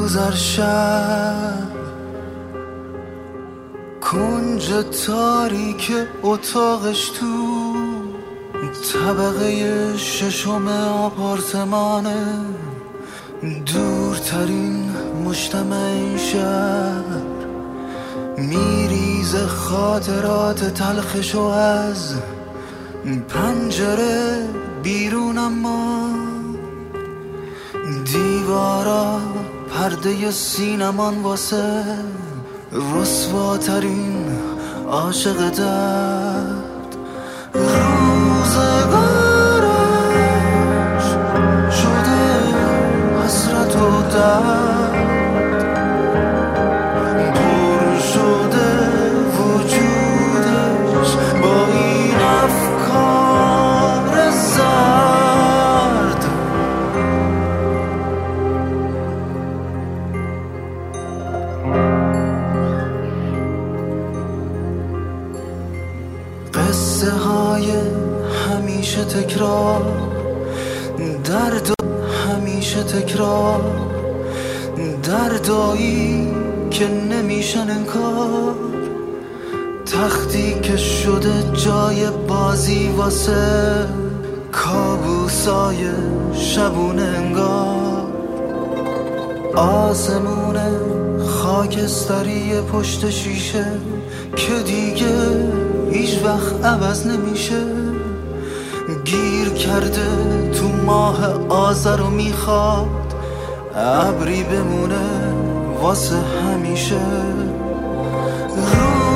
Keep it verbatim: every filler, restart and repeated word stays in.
روز هر شب کنج تاریک اتاقش تو طبقه ششم آپارتمانه، دورترین مجتمع این شهر، میریزه خاطرات تلخشو از پنجره بیرون، اما دیوارا پرده سینمان واسه رسواترین عاشق درد. روزگارش شده حسرت و درد، پر شده وجودش با این افکار زرد. قصه های همیشه تکرار، درد همیشه تکرار، دردایی که نمیشن انکار، تختی که شده جای بازی واسه کابوسای شبونه انگار. آسمون خاکستری پشت شیشه که دیگه هیچ وقت عوض نمیشه، گیر کرده تو ماه آذر و میخواد ابری بمونه واسه همیشه.